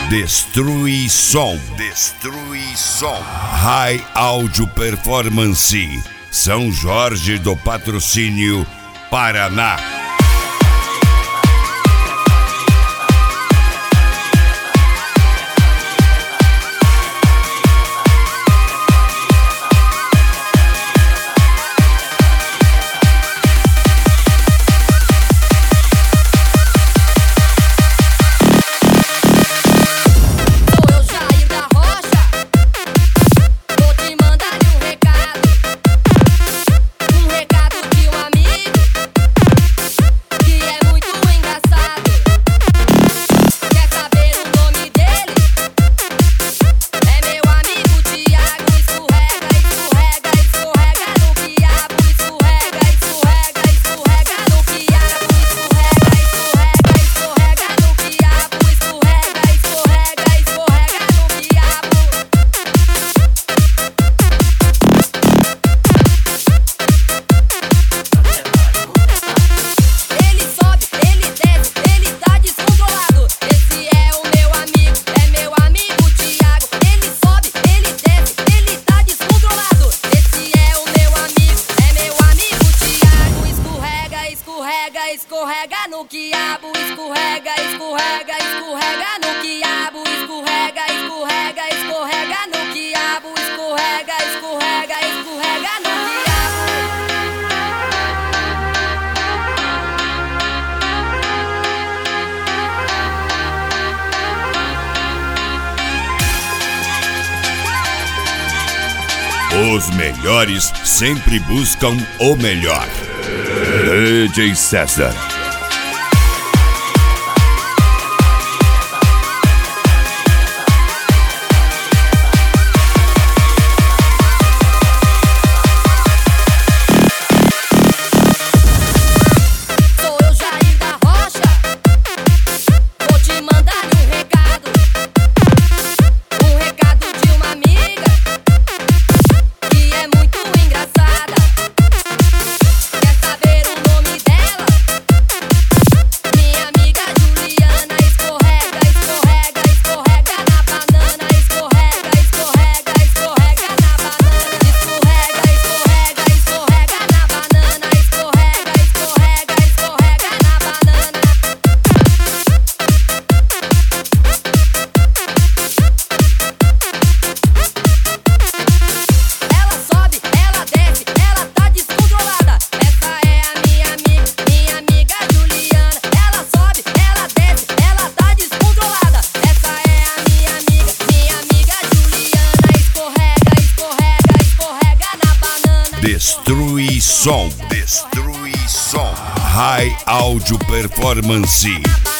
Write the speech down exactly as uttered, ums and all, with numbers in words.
Destrui Som. Destrui Som. High Audio Performance. São Jorge do Patrocínio, Paraná. Escorrega no quiabo, escorrega, escorrega, escorrega no quiabo, escorrega, escorrega, escorrega no quiabo, escorrega, escorrega, escorrega no quiabo. Os melhores sempre buscam o melhor. D J César. Destrui Som. Destrui Som. High Audio Performance.